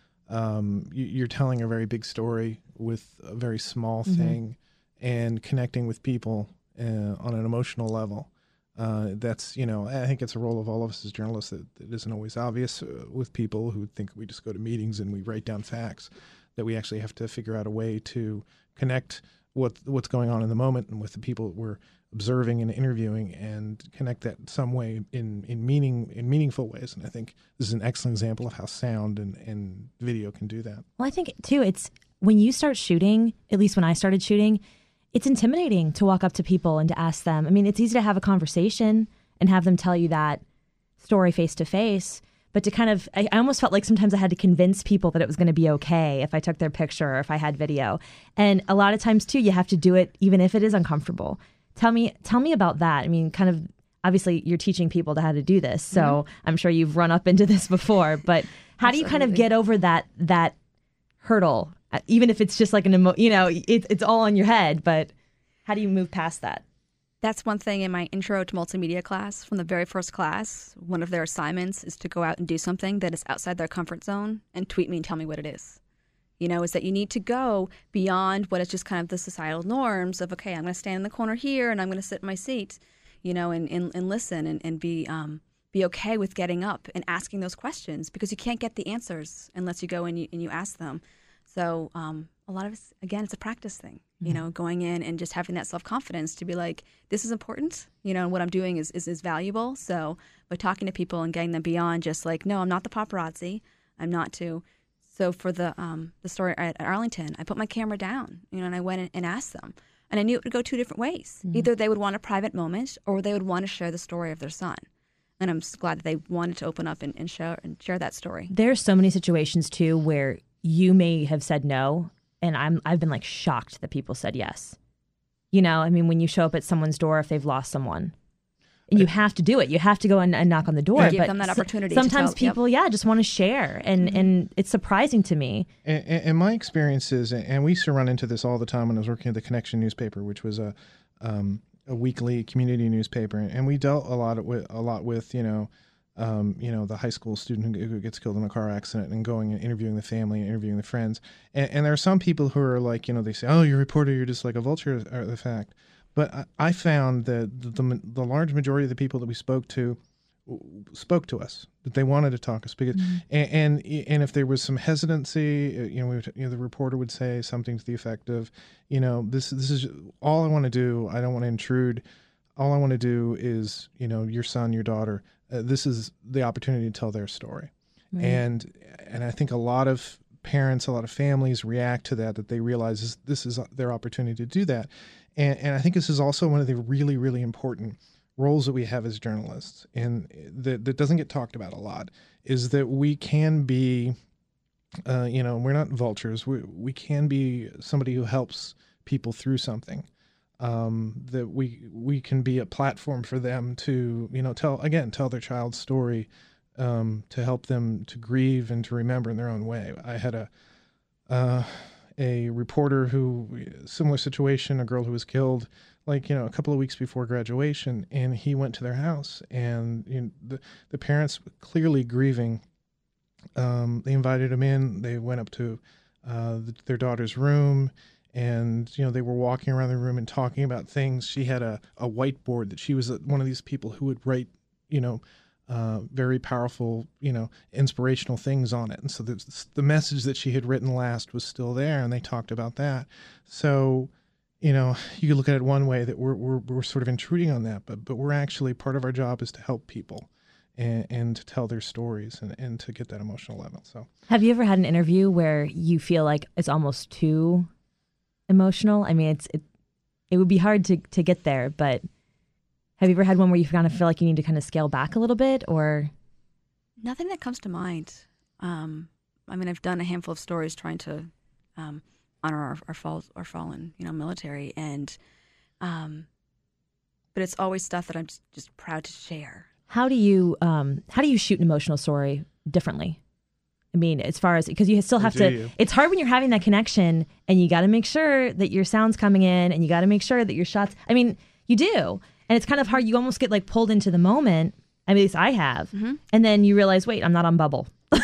um, you, you're telling a very big story with a very small thing, mm-hmm. and connecting with people uh, on an emotional level. Uh, that's, you know, I think it's a role of all of us as journalists that, that isn't always obvious uh, with people who think we just go to meetings and we write down facts, that we actually have to figure out a way to connect what what's going on in the moment and with the people that we're observing and interviewing, and connect that some way in, in meaning in meaningful ways. And I think this is an excellent example of how sound and, and video can do that. Well, I think, too, it's when you start shooting, at least when I started shooting, it's intimidating to walk up to people and to ask them. I mean, it's easy to have a conversation and have them tell you that story face to face, but to kind of, I, I almost felt like sometimes I had to convince people that it was going to be okay if I took their picture or if I had video. And a lot of times, too, you have to do it even if it is uncomfortable. Tell me, tell me about that. I mean, kind of, obviously you're teaching people to how to do this, so mm-hmm. I'm sure you've run up into this before, but how Absolutely. do you kind of get over that that hurdle? Even if it's just like an emo, you know, it, it's all on your head, but how do you move past that? That's one thing in my intro to multimedia class from the very first class. One of their assignments is to go out and do something that is outside their comfort zone and tweet me and tell me what it is. You know, is that you need to go beyond what is just kind of the societal norms of, okay, I'm going to stand in the corner here and I'm going to sit in my seat, you know, and, and, and listen and, and be um, be okay with getting up and asking those questions, because you can't get the answers unless you go and you, and you ask them. So um, a lot of us, again, it's a practice thing, you mm-hmm. know, going in and just having that self-confidence to be like, this is important, you know, and what I'm doing is, is, is valuable. So by talking to people and getting them beyond just like, no, I'm not the paparazzi. I'm not to. So for the um, the story at, at Arlington, I put my camera down, you know, and I went in and asked them. And I knew it would go two different ways. Mm-hmm. Either they would want a private moment, or they would want to share the story of their son. And I'm glad that they wanted to open up and, and, share, and share that story. There's so many situations, too, where you may have said no, and I'm I've been like shocked that people said yes. You know, I mean, when you show up at someone's door if they've lost someone. And you have to do it. You have to go and, and knock on the door. Give but them that opportunity. Sometimes to tell, people, yep. yeah, just want to share, and Mm-hmm. and it's surprising to me. And, and my experience is, and we used to run into this all the time when I was working at the Connection newspaper, which was a um, a weekly community newspaper, and we dealt a lot with a lot with you know, um, you know, the high school student who, who gets killed in a car accident, and going and interviewing the family and interviewing the friends. And, and there are some people who are like, you know, they say, "Oh, you're a reporter, you're just like a vulture," or the fact. But I, I found that the, the the large majority of the people that we spoke to spoke to us, that they wanted to talk to us because, mm-hmm. and, and and if there was some hesitancy, you know, we would, you know, the reporter would say something to the effect of, you know, this this is all I want to do. I don't want to intrude. All I want to do is, you know, your son, your daughter. Uh, this is the opportunity to tell their story, right. and and I think a lot of parents, a lot of families react to that. That they realize this, this is their opportunity to do that, and and I think this is also one of the really really important roles that we have as journalists, and that, that doesn't get talked about a lot, is that we can be, uh, you know, we're not vultures. We we can be somebody who helps people through something. Um, that we we can be a platform for them to, you know, tell again tell their child's story, um, to help them to grieve and to remember in their own way. I had a uh, a reporter who, similar situation, a girl who was killed, like, you know, a couple of weeks before graduation, and he went to their house, and you know, the the parents clearly grieving. Um, they invited him in. They went up to uh, the, their daughter's room, and you know, they were walking around the room and talking about things. She had a, a whiteboard that she was one of these people who would write, you know, uh, very powerful, you know, inspirational things on it. And so the the message that she had written last was still there, and they talked about that. So, you know, you could look at it one way, that we're, we're, we're sort of intruding on that, but, but we're actually, part of our job is to help people and, and to tell their stories and, and to get that emotional level. So, have you ever had an interview where you feel like it's almost too emotional? I mean, it's, it, it would be hard to, to get there, but have you ever had one where you kind of feel like you need to kind of scale back a little bit, or? Nothing that comes to mind. Um, I mean, I've done a handful of stories trying to, um, honor our our, fall, our fallen, you know, military, and um, but it's always stuff that I'm just, just proud to share. How do you um, how do you shoot an emotional story differently? I mean, as far as, because you still have to. You? It's hard when you're having that connection, and you got to make sure that your sound's coming in, and you got to make sure that your shots. I mean, you do, and it's kind of hard. You almost get like pulled into the moment. At least I have, mm-hmm. and then you realize, wait, I'm not on Bubble.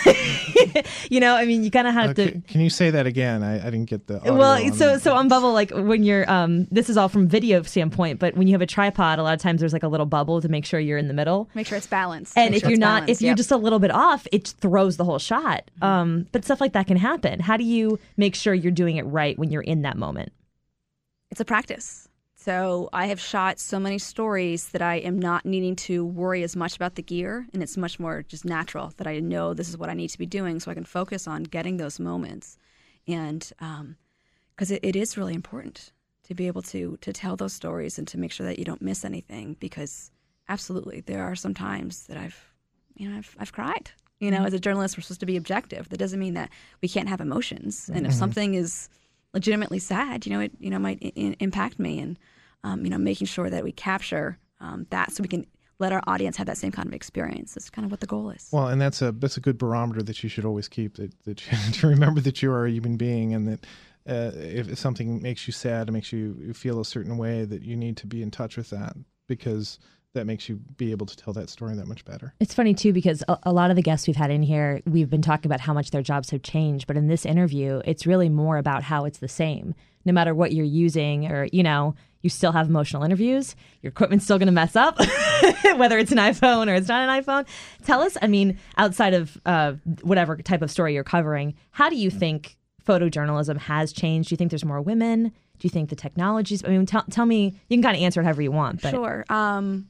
You know, I mean, you kind of have okay. to. Can you say that again? I, I didn't get the. Well, so so on Bubble, like when you're, um, this is all from video standpoint, but when you have a tripod, a lot of times there's like a little bubble to make sure you're in the middle. Make sure it's balanced. And make if sure you're not, balanced. if you're yep. just a little bit off, it throws the whole shot. Mm-hmm. Um, but stuff like that can happen. How do you make sure you're doing it right when you're in that moment? It's a practice. So I have shot so many stories that I am not needing to worry as much about the gear, and it's much more just natural that I know this is what I need to be doing, so I can focus on getting those moments. And because um, it, it is really important to be able to to tell those stories and to make sure that you don't miss anything, because absolutely there are some times that I've, you know, I've, I've cried. You know, mm-hmm. as a journalist, we're supposed to be objective. That doesn't mean that we can't have emotions. And mm-hmm. if something is legitimately sad, you know, it you know might I- impact me, and Um, you know, making sure that we capture um, that so we can let our audience have that same kind of experience. That's kind of what the goal is. Well, and that's a that's a good barometer that you should always keep, that, that you, to remember that you are a human being, and that uh, if something makes you sad, it makes you feel a certain way, that you need to be in touch with that, because that makes you be able to tell that story that much better. It's funny, too, because a, a lot of the guests we've had in here, we've been talking about how much their jobs have changed. But in this interview, it's really more about how it's the same. No matter what you're using, or, you know, you still have emotional interviews. Your equipment's still going to mess up, whether it's an iPhone or it's not an iPhone. Tell us, I mean, outside of uh, whatever type of story you're covering, how do you think photojournalism has changed? Do you think there's more women? Do you think the technologies? I mean, t- tell me, you can kind of answer it however you want. But. Sure. Um,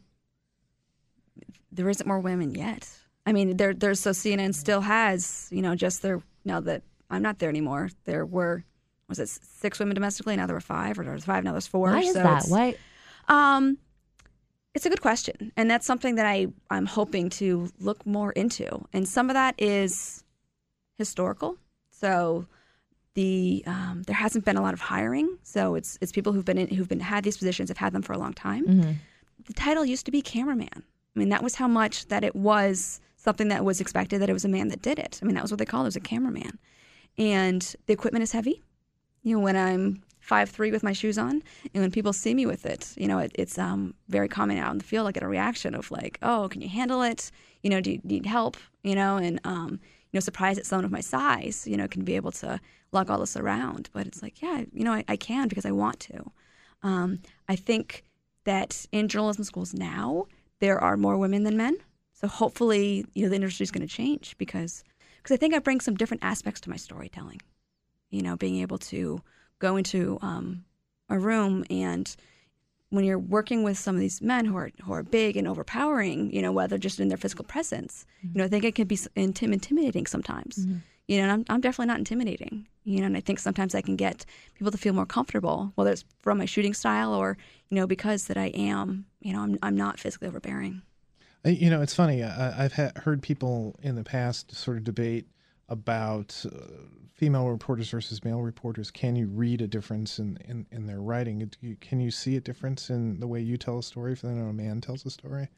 there isn't more women yet. I mean, there, there's so C N N still has, you know, just their, now that I'm not there anymore, there were, was it six women domestically? Now there were five, or there was five, now there's four. Why is so that? Why? Um, it's a good question. And that's something that I, I'm hoping to look more into. And some of that is historical. So the um, there hasn't been a lot of hiring, so it's it's people who've been in, who've been had these positions, have had them for a long time. Mm-hmm. The title used to be cameraman. I mean, that was how much that it was something that was expected, that it was a man that did it. I mean, that was what they called it, was a cameraman. And the equipment is heavy. You know, when I'm five three with my shoes on, and when people see me with it, you know, it, it's um, very common out in the field. I get a reaction of like, oh, can you handle it? You know, do you need help? You know, and, um, you know, surprised that someone of my size, you know, can be able to lug all this around. But it's like, yeah, you know, I, I can because I want to. Um, I think that in journalism schools now, there are more women than men. So hopefully, you know, the industry is going to change because because I think I bring some different aspects to my storytelling. You know, being able to go into um, a room, and when you're working with some of these men who are who are big and overpowering, you know, whether just in their physical presence, mm-hmm. you know, I think it can be intim- intimidating sometimes. Mm-hmm. You know, and I'm I'm definitely not intimidating. You know, and I think sometimes I can get people to feel more comfortable, whether it's from my shooting style or, you know, because that I am, you know, I'm I'm not physically overbearing. You know, it's funny. I, I've ha- heard people in the past sort of debate about uh, female reporters versus male reporters. Can you read a difference in, in, in their writing? Can you see a difference in the way you tell a story from when a man tells a story?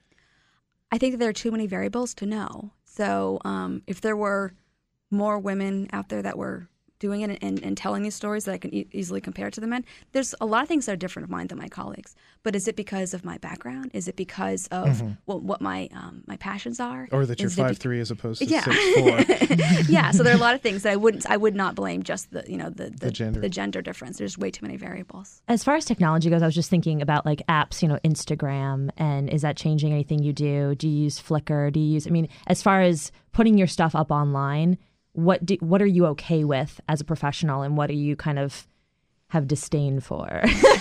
I think that there are too many variables to know. So um, if there were more women out there that were doing it and, and telling these stories that I can e- easily compare to the men, there's a lot of things that are different of mine than my colleagues. But is it because of my background? Is it because of mm-hmm. what, what my um, my passions are? Or that is you're five three be- as opposed to yeah. six four? Yeah, so there are a lot of things that I wouldn't I would not blame just the you know the the, the gender the gender difference. There's way too many variables. As far as technology goes, I was just thinking about like apps, you know, Instagram, and is that changing anything you do? Do you use Flickr? Do you use? I mean, as far as putting your stuff up online. What do, what are you okay with as a professional, and what do you kind of have disdain for?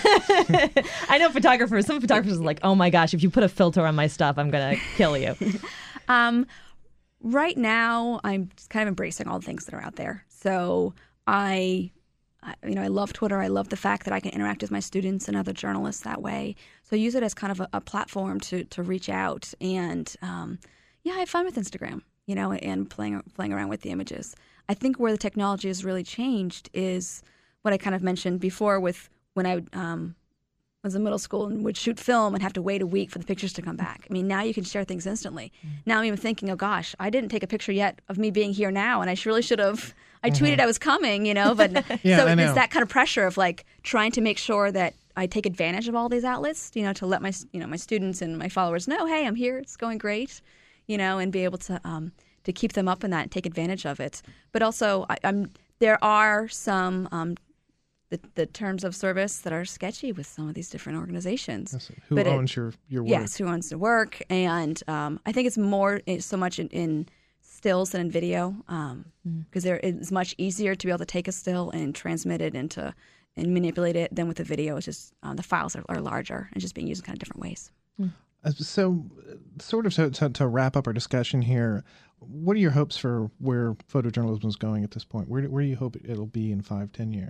I know photographers. Some photographers are like, "Oh my gosh, if you put a filter on my stuff, I'm gonna kill you." um, right now, I'm just kind of embracing all the things that are out there. So I, I, you know, I love Twitter. I love the fact that I can interact with my students and other journalists that way. So I use it as kind of a, a platform to to reach out, and um, yeah, I have fun with Instagram. You know, and playing playing around with the images. I think where the technology has really changed is what I kind of mentioned before with when I um, was in middle school and would shoot film and have to wait a week for the pictures to come back. I mean, now you can share things instantly. Mm-hmm. Now I'm even thinking, oh gosh, I didn't take a picture yet of me being here now, and I really should have. I mm-hmm. tweeted I was coming, you know, but yeah, so I know. It's that kind of pressure of like trying to make sure that I take advantage of all these outlets, you know, to let my you know my students and my followers know, hey, I'm here, it's going great, you know, and be able to. Um, to keep them up in that and take advantage of it. But also, I, I'm there are some um, the, the terms of service that are sketchy with some of these different organizations. Yes, who but owns it, your, your work? Yes, who owns the work. And um, I think it's more it's so much in, in stills than in video because um, mm. there it's much easier to be able to take a still and transmit it into and manipulate it than with a video. It's just um, the files are, are larger and just being used in kind of different ways. Mm. So, sort of to, to, to wrap up our discussion here, what are your hopes for where photojournalism is going at this point? Where do, where do you hope it'll be in five, ten years?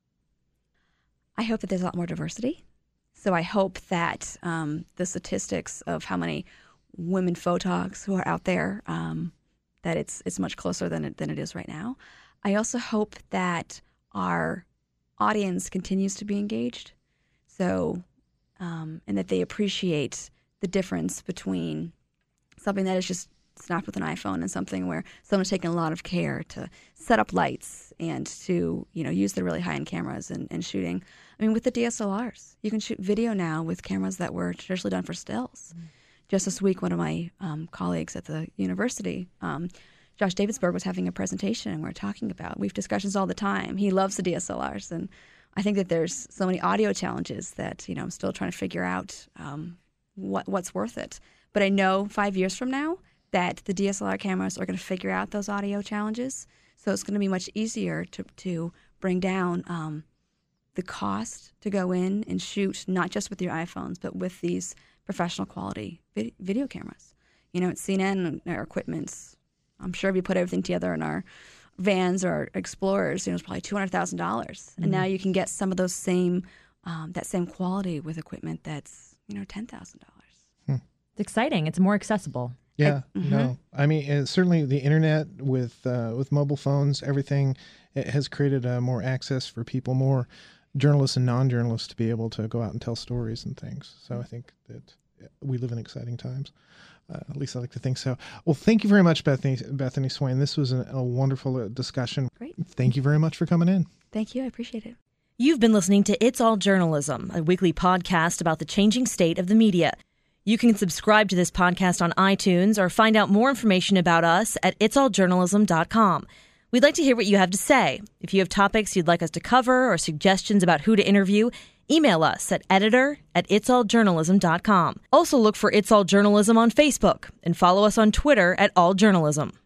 I hope that there's a lot more diversity. So I hope that um, the statistics of how many women photogs who are out there, um, that it's it's much closer than it, than it is right now. I also hope that our audience continues to be engaged. So, um, and that they appreciate the difference between something that is just snapped with an iPhone and something where someone's taken a lot of care to set up lights and to, you know, use the really high-end cameras and, and shooting. I mean, with the D S L Rs, you can shoot video now with cameras that were traditionally done for stills. Mm. Just this week, one of my um, colleagues at the university, um, Josh Davidsburg, was having a presentation, and we we're talking about, we have discussions all the time. He loves the D S L Rs, and I think that there's so many audio challenges that, you know, I'm still trying to figure out um, what what's worth it. But I know five years from now that the D S L R cameras are going to figure out those audio challenges. So it's going to be much easier to to bring down um, the cost to go in and shoot, not just with your iPhones, but with these professional quality vid- video cameras. You know, at C N N, our equipment's, I'm sure if you put everything together in our Vans or Explorers, you know, it's probably two hundred thousand dollars. Mm-hmm. And now you can get some of those same, um, that same quality with equipment that's, you know, ten thousand dollars. Hmm. It's exciting. It's more accessible. Yeah, I, mm-hmm. no. I mean, uh, certainly the internet with uh, with mobile phones, everything, it has created uh, more access for people, more journalists and non-journalists to be able to go out and tell stories and things. So I think that we live in exciting times. Uh, at least I like to think so. Well, thank you very much, Bethany, Bethany Swain. This was a, a wonderful uh, discussion. Great. Thank you very much for coming in. Thank you. I appreciate it. You've been listening to It's All Journalism, a weekly podcast about the changing state of the media. You can subscribe to this podcast on iTunes or find out more information about us at its all journalism dot com. We'd like to hear what you have to say. If you have topics you'd like us to cover or suggestions about who to interview, email us at editor at its all journalism dot com. Also look for It's All Journalism on Facebook and follow us on Twitter at All Journalism.